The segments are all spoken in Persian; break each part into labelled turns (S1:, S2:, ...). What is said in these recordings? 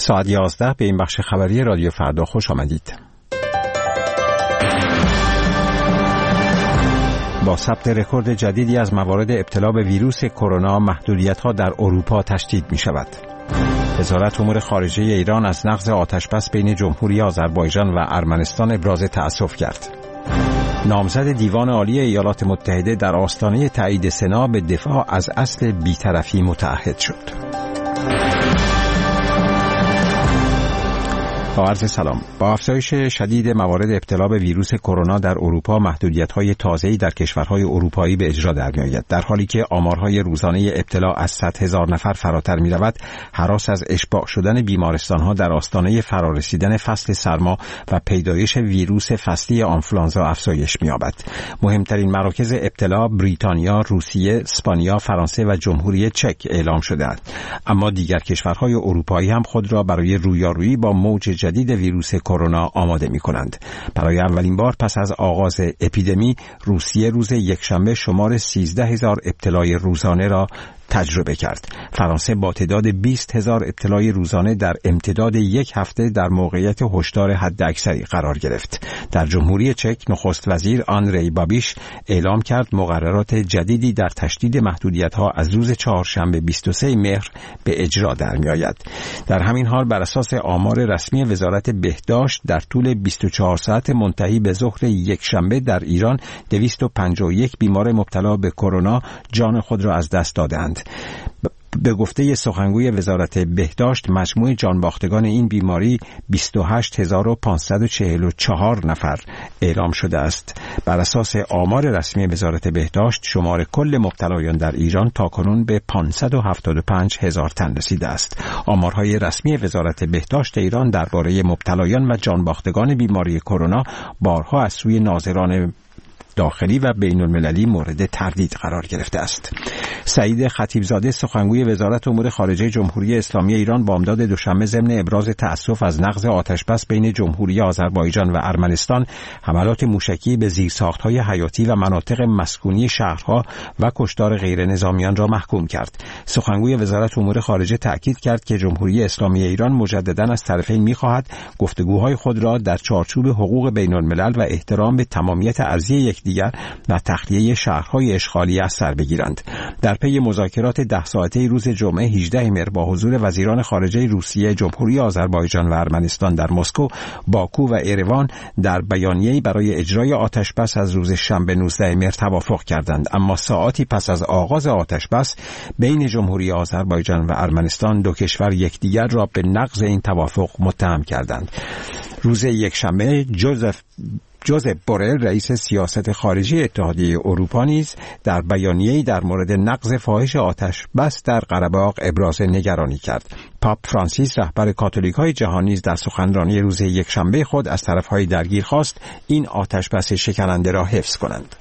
S1: ساعت 11 به این بخش خبری رادیو فردا خوش آمدید. با ثبت رکورد جدیدی از موارد ابتلا به ویروس کرونا، محدودیت‌ها در اروپا تشدید می‌شود. وزارت امور خارجه ایران از نقض آتشبس بین جمهوری آذربایجان و ارمنستان ابراز تأسف کرد. نامزد دیوان عالی ایالات متحده در آستانه تایید سنا به دفاع از اصل بی‌طرفی متعهد شد. با عرض سلام. با افزایش شدید موارد ابتلا به ویروس کرونا در اروپا، محدودیت‌های تازه‌ای در کشورهای اروپایی به اجرا در می‌آید. در حالی که آمارهای روزانه ابتلا از 100,000 نفر فراتر می‌رود، هراس از اشباع شدن بیمارستان‌ها در آستانه فرارسیدن فصل سرما و پیدایش ویروس فصلی آنفولانزا افزایش می‌یابد. مهمترین مراکز ابتلا بریتانیا، روسیه، اسپانیا، فرانسه و جمهوری چک اعلام شده‌اند. اما دیگر کشورهای اروپایی هم خود را برای رویارویی با موج جدید ویروس کرونا آماده می‌کنند. برای اولین بار پس از آغاز اپیدمی، روسیه روز یکشنبه شمار 13,000 ابتلای روزانه را تجربه کرد. فرانسه با تعداد 20,000 ابتلای روزانه در امتداد یک هفته در موقعیت هشدار حداکثری قرار گرفت. در جمهوری چک، نخست وزیر آندری بابیش اعلام کرد مقررات جدیدی در تشدید محدودیت‌ها از روز چهارشنبه 23 مهر به اجرا در می‌آید. در همین حال بر اساس آمار رسمی وزارت بهداشت، در طول 24 ساعت منتهی به ظهر یکشنبه در ایران 251 بیمار مبتلا به کرونا جان خود را از دست دادند. به گفته سخنگوی وزارت بهداشت، مجموع جانباختگان این بیماری 28,544 نفر اعلام شده است. بر اساس آمار رسمی وزارت بهداشت، شمار کل مبتلایان در ایران تاکنون به 575,000 تن رسیده است. آمارهای رسمی وزارت بهداشت ایران درباره مبتلایان و جانباختگان بیماری کرونا بارها از سوی ناظران داخلی و بین المللی مورد تردید قرار گرفته است. سعید خطیبزاده، سخنگوی وزارت امور خارجه جمهوری اسلامی ایران، بامداد دوشنبه ضمن ابراز تأسف از نقض آتشبس بین جمهوری آذربایجان و ارمنستان، حملات موشکی به زیرساخت‌های حیاتی و مناطق مسکونی شهرها و کشتار غیر نظامیان را محکوم کرد. سخنگوی وزارت امور خارجه تأکید کرد که جمهوری اسلامی ایران مجدداً از طرفین می‌خواهد گفتگوهای خود را در چارچوب حقوق بین الملل و احترام به تمامیت ارضی یکدیگر و تخلیه شهرهای اشغالی از سر بگیرند. در پی مذاکرات 10 ساعته روز جمعه 18 مهر با حضور وزیران خارجه روسیه، جمهوری آذربایجان و ارمنستان در مسکو، باکو و اروان در بیانیه‌ای برای اجرای آتشبس از روز شنبه 19 مهر توافق کردند. اما ساعاتی پس از آغاز آتشبس بین جمهوری آذربایجان و ارمنستان، دو کشور یکدیگر را به نقض این توافق متهم کردند. روز یکشنبه جوزپ بورل، رئیس سیاست خارجی اتحادیه اروپا، نیز در بیانیه‌ای در مورد نقض فاحش آتشبس در قره‌باغ ابراز نگرانی کرد. پاپ فرانسیس، رهبر کاتولیک‌های جهان، نیز در سخنرانی روز یکشنبه خود از طرف‌های درگیر خواست این آتشبس شکننده را حفظ کنند.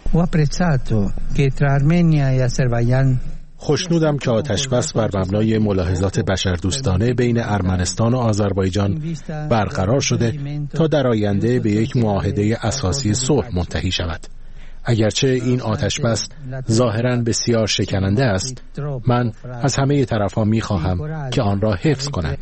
S2: خوشنودم که آتشبس بر مبنای ملاحظات بشردوستانه بین ارمنستان و آذربایجان برقرار شده تا در آینده به یک معاهده اساسی صلح منتهی شود. اگرچه این آتشبس ظاهراً بسیار شکننده است، من از همه طرف‌ها می‌خواهم که آن را حفظ کنند.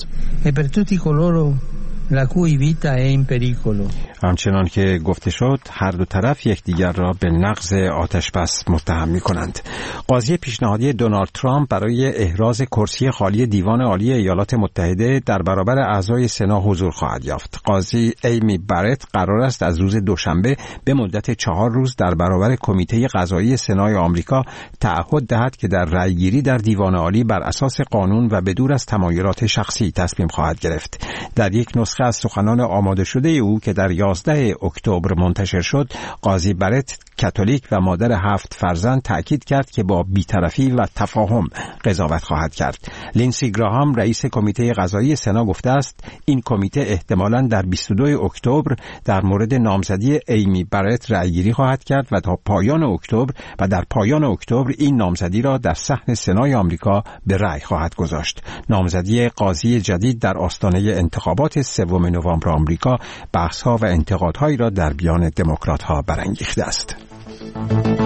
S1: همچنان که گفته شد، هر دو طرف یکدیگر را به نقض آتشبس متهم می‌کنند. قاضی پیشنهادی دونالد ترامپ برای احراز کرسی خالی دیوان عالی ایالات متحده در برابر اعضای سنا حضور خواهد یافت. قاضی ایمی بارت قرار است از روز دوشنبه به مدت 4 روز در برابر کمیته قضایی سنای آمریکا تعهد دهد که در رأیگیری در دیوان عالی بر اساس قانون و بدور از تمایلات شخصی تصمیم خواهد گرفت. در یک نسخه از سخنان آماده شده او که در 11 اکتبر منتشر شد، قاضی بارت، کاتولیک و مادر 7 فرزند، تأکید کرد که با بی‌طرفی و تفاهم قضاوت خواهد کرد. لینسی گراهام، رئیس کمیته قضایی سنا، گفته است این کمیته احتمالاً در 22 اکتبر در مورد نامزدی ایمی بارت رأیگیری خواهد کرد و تا پایان اکتبر و در پایان اکتبر این نامزدی را در صحن سنای آمریکا به رأی خواهد گذاشت. نامزدی قاضی جدید در آستانه انتخابات 3 نوامبر آمریکا بحث‌ها و انتقادهایی را در بیان دموکرات‌ها برانگیخته است.